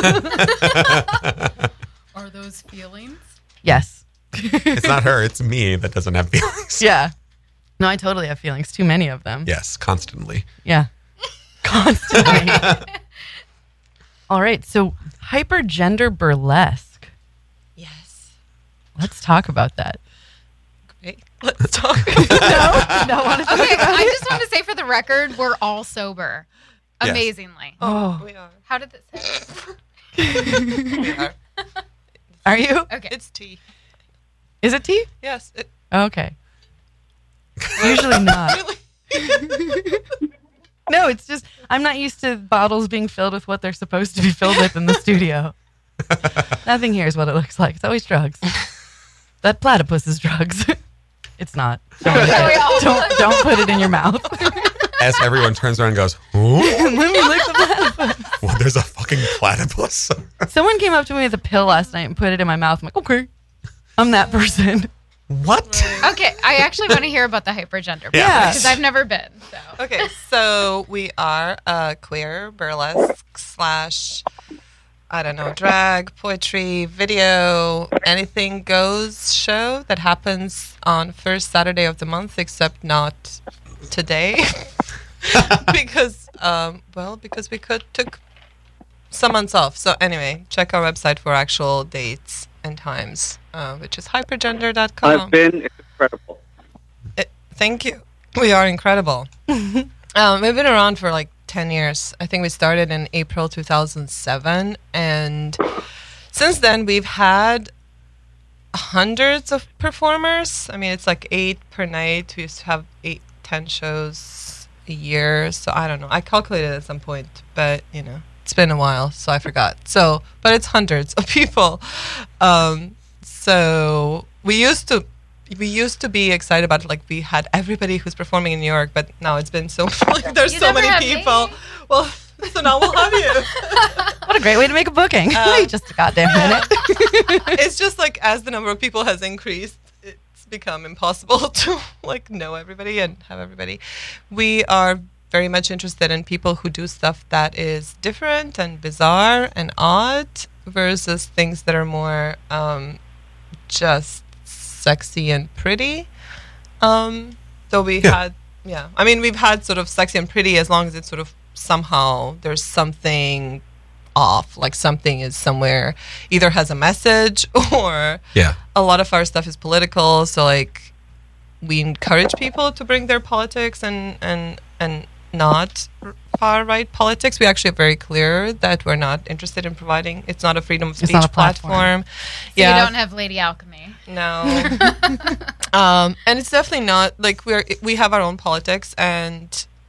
Are those feelings? Yes. It's not her, it's me that doesn't have feelings. Yeah. No, I totally have feelings. Too many of them. Yes, constantly. Yeah. Constantly. All right. So, hypergender burlesque. Yes. Let's talk about that. Great. Let's talk. No, want to Okay, I just want to say for the record, we're all sober. Yes. Amazingly. Oh. We are. How did this happen? We are. Are you? Okay. It's tea. Is it tea? Yes. Okay. Usually not. No, it's just I'm not used to bottles being filled with what they're supposed to be filled with in the studio. Nothing here is what it looks like. It's always drugs. That platypus is drugs. It's not. Don't put it in your mouth. As everyone turns around and goes, Let me lick the platypus. well, there's a fucking platypus. Someone came up to me with a pill last night and put it in my mouth. I'm like, okay, I'm that person. What? Okay, I actually want to hear about the hypergender Yeah. because I've never been. So. Okay, so we are a queer burlesque / I don't know, drag, poetry, video, anything goes show that happens on first Saturday of the month, except not today, because we took some months off. So anyway, check our website for actual dates and times, which is hypergender.com. I've been. It's incredible. Thank you. We are incredible. We've been around for like 10 years. I think we started in April 2007. And since then, we've had hundreds of performers. I mean, it's like 8 per night. We used to have 8-10 shows a year. So I don't know. I calculated at some point, but you know, it's been a while, so I forgot. So, but it's hundreds of people. So we used to be excited about it. Like we had everybody who's performing in New York, but now it's been so like there's You so never many have people. me. Well, so now we'll have you. What a great way to make a booking. Wait just a goddamn minute. It's just like as the number of people has increased, it's become impossible to like know everybody and have everybody. We are very much interested in people who do stuff that is different and bizarre and odd versus things that are more just sexy and pretty. So we had, I mean, we've had sort of sexy and pretty as long as it's sort of somehow there's something off, like something is somewhere, either has a message or a lot of our stuff is political. So like we encourage people to bring their politics and not far right politics. We actually are very clear that we're not interested in providing. It's not a freedom of speech platform. So you don't have Lady Alchemy. No. And it's definitely not like we have our own politics, and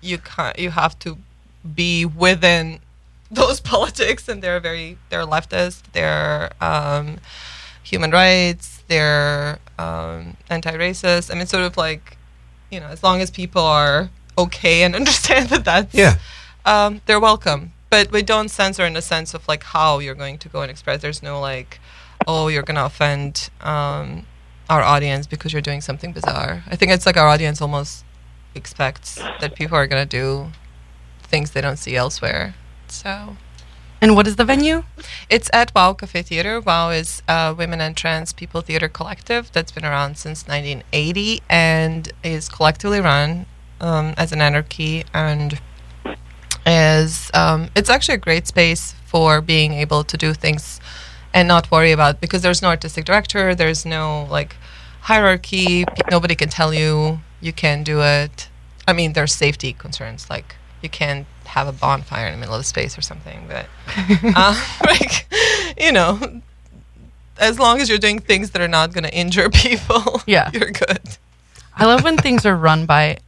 you have to be within those politics, and they're leftist, they're human rights, they're anti-racist. I mean, sort of like, as long as people are okay and understand that's they're welcome. But we don't censor in the sense of like how you're going to go and express. There's no like, oh, you're gonna offend our audience because you're doing something bizarre. I think it's like our audience almost expects that people are gonna do things they don't see elsewhere. So. And what is the venue? It's at WOW Cafe Theater. WOW is Women and Trans People Theater Collective that's been around since 1980 and is collectively run as an anarchy, and is it's actually a great space for being able to do things and not worry about, because there's no artistic director, there's no like hierarchy, nobody can tell you can't do it. I mean, there's safety concerns, like you can't have a bonfire in the middle of the space or something, but like, as long as you're doing things that are not going to injure people, you're good. I love when things are run by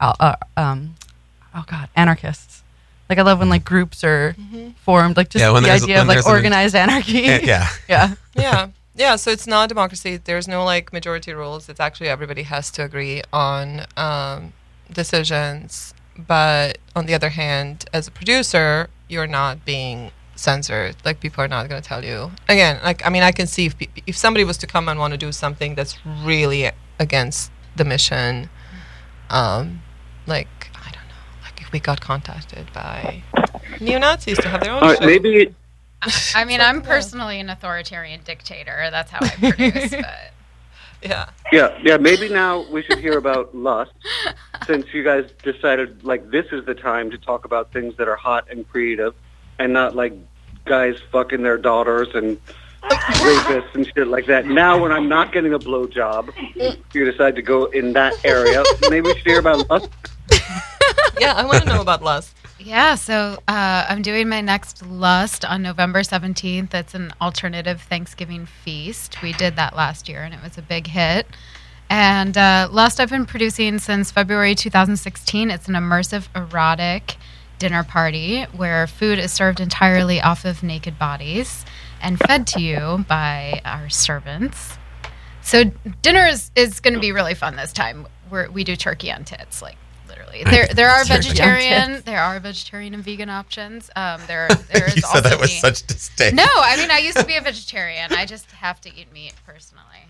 anarchists. Like I love when like groups are formed, like just the idea of like organized anarchy. Yeah. So it's not democracy. There's no like majority rules. It's actually everybody has to agree on decisions. But on the other hand, as a producer, you're not being censored. Like people are not going to tell you. Again, like I mean, I can see if somebody was to come and want to do something that's really against the mission, like I don't know, like if we got contacted by neo-Nazis to have their own show. Maybe. I mean, I'm personally an authoritarian dictator. That's how I produce, but. Yeah. Maybe now we should hear about Lust, since you guys decided like this is the time to talk about things that are hot and creative, and not like guys fucking their daughters and rapists and shit like that. Now, when I'm not getting a blowjob, you decide to go in that area. Maybe we should hear about Lust. Yeah, I want to know about Lust. Yeah, so I'm doing my next Lust on November 17th. It's an alternative Thanksgiving feast. We did that last year, and it was a big hit. And Lust I've been producing since February 2016. It's an immersive, erotic dinner party where food is served entirely off of naked bodies and fed to you by our servants. So dinner is going to be really fun this time. We do turkey on tits, like. There are vegetarian and vegan options. There is you said that with such disdain. No, I mean I used to be a vegetarian. I just have to eat meat personally.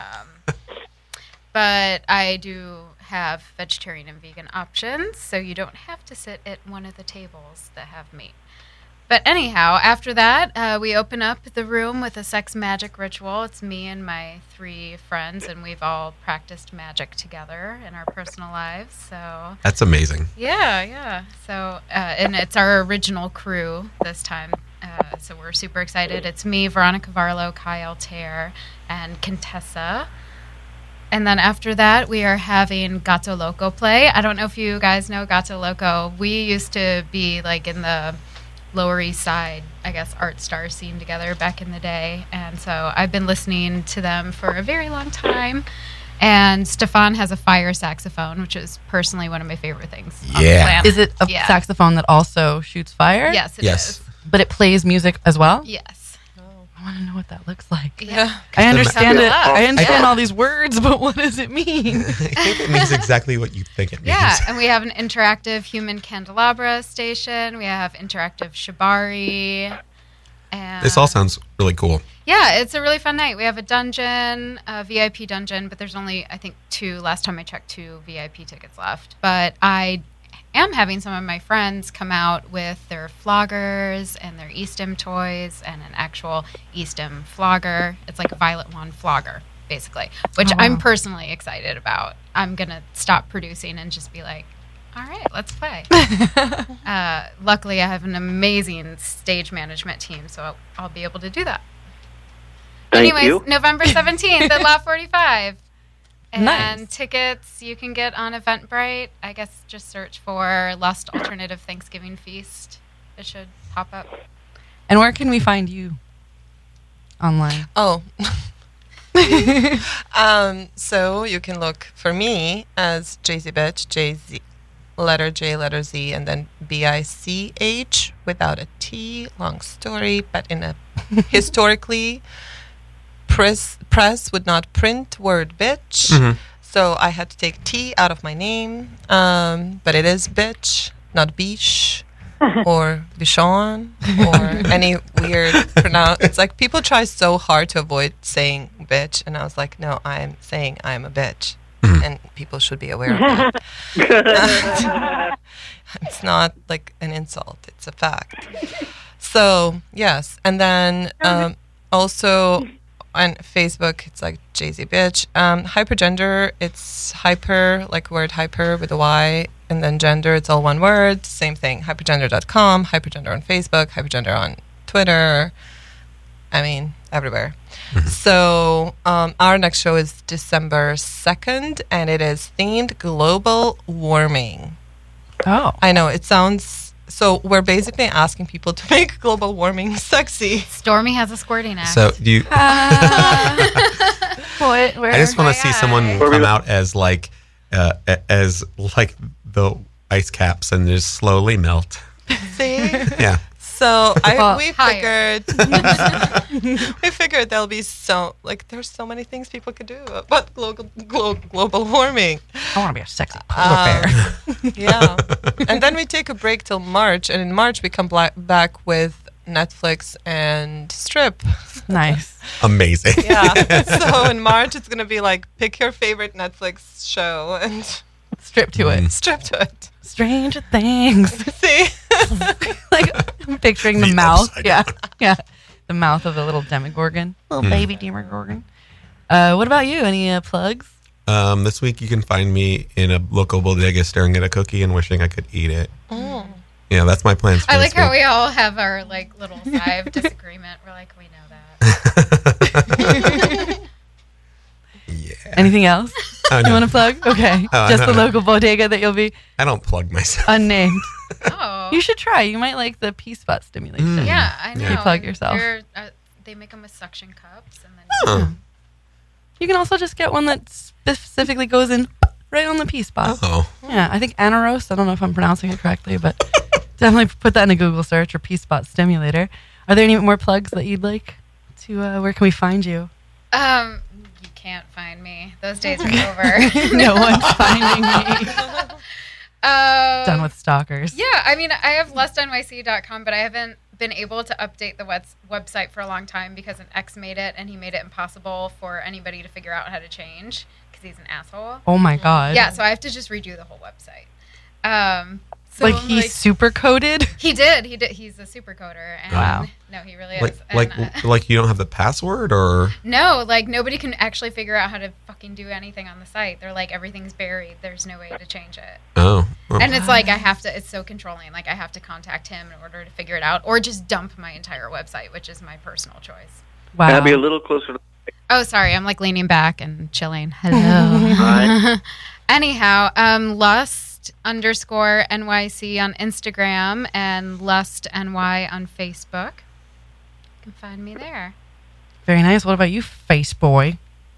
But I do have vegetarian and vegan options, so you don't have to sit at one of the tables that have meat. But anyhow, after that, we open up the room with a sex magic ritual. It's me and my 3 friends, and we've all practiced magic together in our personal lives. So that's amazing. Yeah. So, and it's our original crew this time. So we're super excited. It's me, Veronica Varlo, Kyle Tear, and Contessa. And then after that, we are having Gato Loco play. I don't know if you guys know Gato Loco. We used to be like in the Lower East Side, I guess, art star scene together back in the day. And so I've been listening to them for a very long time. And Stefan has a fire saxophone, which is personally one of my favorite things on the planet. Is it a saxophone that also shoots fire? Yes, it is. But it plays music as well? Yes. I want to know what that looks like. Yeah. I understand it. I understand all these words, but what does it mean? I think it means exactly what you think it means. Yeah, and we have an interactive human candelabra station. We have interactive shibari. And this all sounds really cool. Yeah, it's a really fun night. We have a dungeon, a VIP dungeon, but there's only, I think, last time I checked, 2 VIP tickets left. But I am having some of my friends come out with their floggers and their Eastim toys and an actual Eastim flogger. It's like a Violet Wand flogger, basically, which I'm personally excited about. I'm going to stop producing and just be like, all right, let's play. Luckily, I have an amazing stage management team, so I'll be able to do that. Anyways, November 17th at La 45. And tickets you can get on Eventbrite. I guess just search for Lust Alternative Thanksgiving Feast. It should pop up. And where can we find you online? So you can look for me as Jay-Z Bitch, letter J, letter Z, and then BICH without a T. Long story, but in a historically, press would not print word bitch. Mm-hmm. So I had to take T out of my name. But it is bitch, not biche or bichon or any weird pronoun. It's like people try so hard to avoid saying bitch. And I was like, no, I'm saying I'm a bitch. And people should be aware of that. It's not like an insult. It's a fact. So, yes. And then also on Facebook, it's like Jay-Z bitch. Hypergender, it's hyper, like word hyper with a Y. And then gender, it's all one word. Same thing. Hypergender.com, hypergender on Facebook, hypergender on Twitter. I mean, everywhere. So our next show is December 2nd, and it is themed global warming. Oh. I know, it sounds... So we're basically asking people to make global warming sexy. Stormy has a squirting act. So do you... I just want to see someone come out as like the ice caps and just slowly melt. See? Yeah. So we figured there'll be there's so many things people could do about global warming. I want to be a sexy polar bear. Yeah. And then we take a break till March, and in March we come back with Netflix and Strip. Nice. Amazing. Yeah. So in March it's going to be like pick your favorite Netflix show and strip to it. Strip to it. Stranger Things. See? Like, I'm picturing the mouth. Yeah. The mouth of a little Demogorgon. Little baby Demogorgon. What about you? Any plugs? This week you can find me in a local bodega staring at a cookie and wishing I could eat it. Mm. Yeah, that's my plans for I this like how week. we all have our like little sigh of disagreement. We're like, we know that. Yeah. Anything else? Oh, you no. want to plug? Okay. Just the local bodega that you'll be I don't plug myself. unnamed. Oh. You should try. You might like the P-spot stimulation. Yeah, I know. You plug yourself. They make them with suction cups. And then You can also just get one that specifically goes in right on the P-spot. Oh. Yeah, I think Anaros. I don't know if I'm pronouncing it correctly, but definitely put that in a Google search or P-spot stimulator. Are there any more plugs that you'd like to, where can we find you? You can't find me. Those days are over. No one's finding me. Done with stalkers. Yeah, I mean, I have lustnyc.com, but I haven't been able to update the website for a long time because an ex made it, and he made it impossible for anybody to figure out how to change because he's an asshole. Oh, my God. Yeah, so I have to just redo the whole website. So like he super coded? He did. He's a super coder. And wow. No, he really like, is. Like you don't have the password or? No, like nobody can actually figure out how to fucking do anything on the site. They're like, everything's buried. There's no way to change it. Oh. And it's like, it's so controlling. Like I have to contact him in order to figure it out or just dump my entire website, which is my personal choice. Wow. Can I be a little closer to Oh, sorry. I'm like leaning back and chilling. Hello. Hi. Anyhow, Lust_NYC on Instagram and LustNY on Facebook. You can find me there. Very nice. What about you, Face Boy?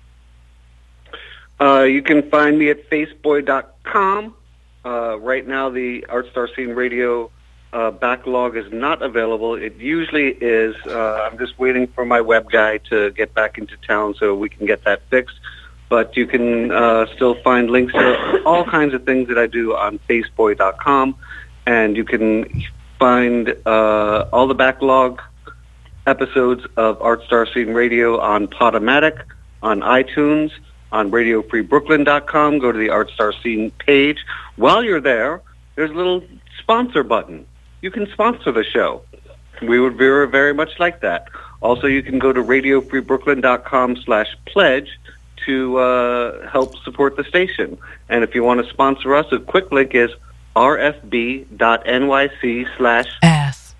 You can find me at faceboy.com. Right now, the Art Star Scene Radio backlog is not available. It usually is. I'm just waiting for my web guy to get back into town so we can get that fixed. But you can still find links to all kinds of things that I do on faceboy.com. And you can find all the backlog episodes of Art Star Scene Radio on Podomatic, on iTunes, on RadioFreeBrooklyn.com. Go to the Art Star Scene page. While you're there, there's a little sponsor button. You can sponsor the show. We would very, very much like that. Also, you can go to RadioFreeBrooklyn.com/pledge to help support the station. And if you want to sponsor us, a quick link is rfb.nyc/ass.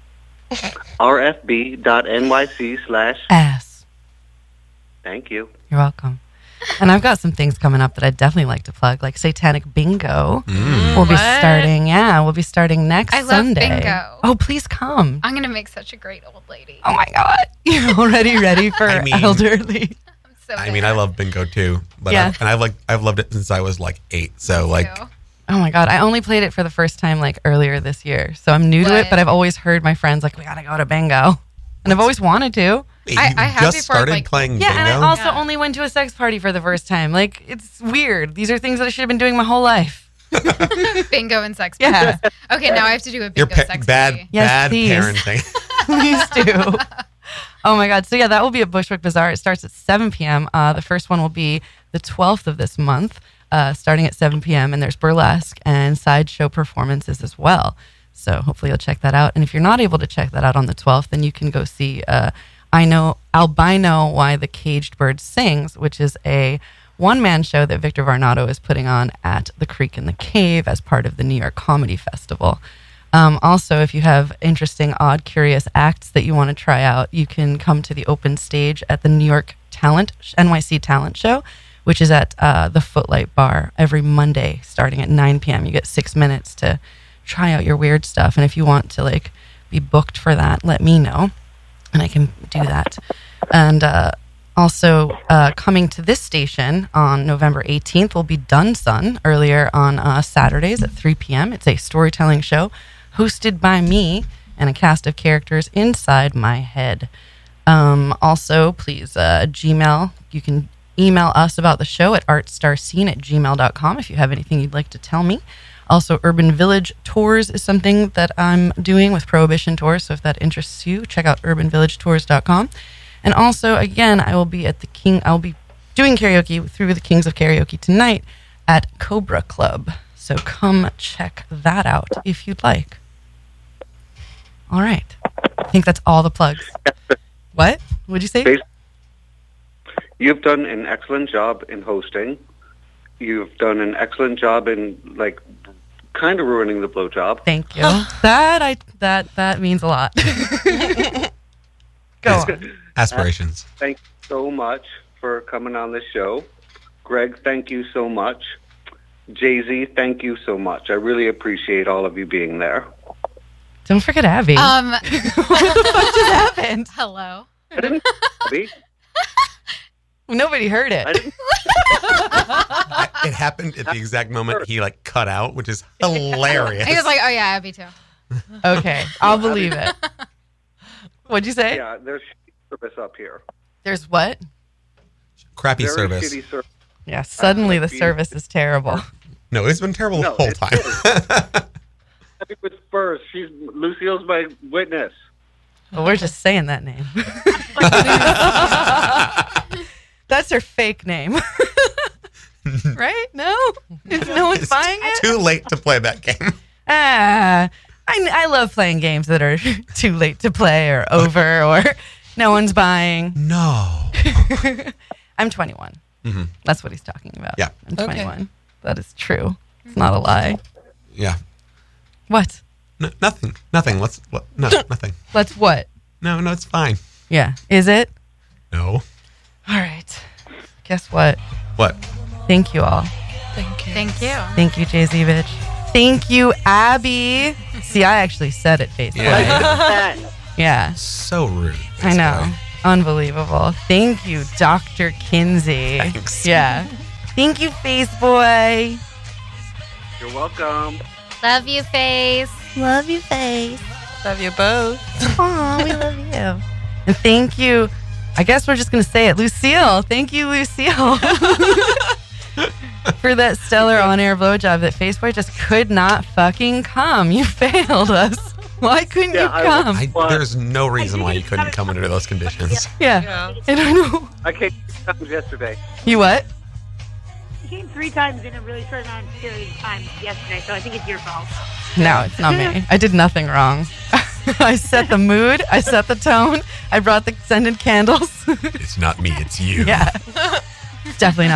rfb.nyc/ass. Thank you. You're welcome. And I've got some things coming up that I'd definitely like to plug, like Satanic Bingo. We'll be starting. Yeah, we'll be starting next Sunday. Love bingo. Oh, please come. I'm gonna make such a great old lady. Oh my God, you're already ready for elderly. So I mean, I love bingo too, but Yeah. I've loved it since I was like 8. So like, Oh my God. I only played it for the first time like earlier this year. So I'm new to it, but I've always heard my friends like, we got to go to bingo. And I've always wanted to. Wait, I have just started like, playing bingo? Yeah, and I also only went to a sex party for the first time. Like, it's weird. These are things that I should have been doing my whole life. Bingo and sex parties. Yeah. Okay, now I have to do a bingo sex party. Bad parenting. Please do. Oh my God. So yeah, that will be at Bushwick Bazaar. It starts at 7 p.m. The first one will be the 12th of this month, starting at 7 p.m. And there's burlesque and sideshow performances as well. So hopefully you'll check that out. And if you're not able to check that out on the 12th, then you can go see Albino Why the Caged Bird Sings, which is a one-man show that Victor Varnado is putting on at the Creek in the Cave as part of the New York Comedy Festival. Also, if you have interesting, odd, curious acts that you want to try out, you can come to the open stage at the New York NYC Talent Show, which is at the Footlight Bar every Monday starting at 9 p.m. You get 6 minutes to try out your weird stuff. And if you want to like be booked for that, let me know and I can do that. And also coming to this station on November 18th will be Done Son earlier on Saturdays at 3 p.m. It's a storytelling show hosted by me and a cast of characters inside my head. Also, please Gmail. You can email us about the show at artstarscene@gmail.com if you have anything you'd like to tell me. Also, Urban Village Tours is something that I'm doing with Prohibition Tours, so if that interests you, check out urbanvillagetours.com. And also, again, I'll be doing karaoke through the Kings of Karaoke tonight at Cobra Club. So come check that out if you'd like. All right. I think that's all the plugs. What? What'd you say? You've done an excellent job in hosting. You've done an excellent job in, like, kind of ruining the blowjob. Thank you. That means a lot. Go on. Aspirations. Thank you so much for coming on the show. Greg, thank you so much. Jay-Z, thank you so much. I really appreciate all of you being there. Don't forget Abby. What the fuck just happened? Hello. I didn't Abby. Nobody heard it. It happened at the exact moment he like cut out, which is hilarious. He was like, "Oh yeah, Abby too." Okay, I'll believe it. What'd you say? Yeah, there's service up here. There's what? Crappy service. Shitty service. Yeah, suddenly the service is terrible. No, it's been terrible the whole time. Abby was first. Lucille's my witness. Well, we're just saying that name. That's her fake name. Right? No? No one's buying it? Too late to play that game. I love playing games that are too late to play or over or no one's buying. No. I'm 21. Mm-hmm. That's what he's talking about. Yeah. I'm 21. Okay. That is true. It's not a lie. Yeah. What? No, nothing. Nothing. Nothing. Let's what? No, it's fine. Yeah. Is it? No. All right. Guess what? What? Thank you all. Thank you. Thank you. Thank you, Jay-Z bitch. Thank you, Abby. See, I actually said it face. Yeah. So rude. I know. Unbelievable. Thank you, Dr. Kinsey. Thanks. Yeah. Thank you, Face Boy. You're welcome. Love you, Face. Love you, Face. Love you both. Aw, we love you. And thank you. I guess we're just going to say it. Lucille. Thank you, Lucille. For that stellar on-air blowjob that Faceboy just could not fucking come. You failed us. Why couldn't you come? There's no reason why you couldn't come under those conditions. Yeah. I don't know. I came 3 times yesterday. You what? You came 3 times in a really short amount of period of time yesterday, so I think it's your fault. No, it's not me. I did nothing wrong. I set the mood. I set the tone. I brought the scented candles. It's not me. It's you. Yeah. It's definitely not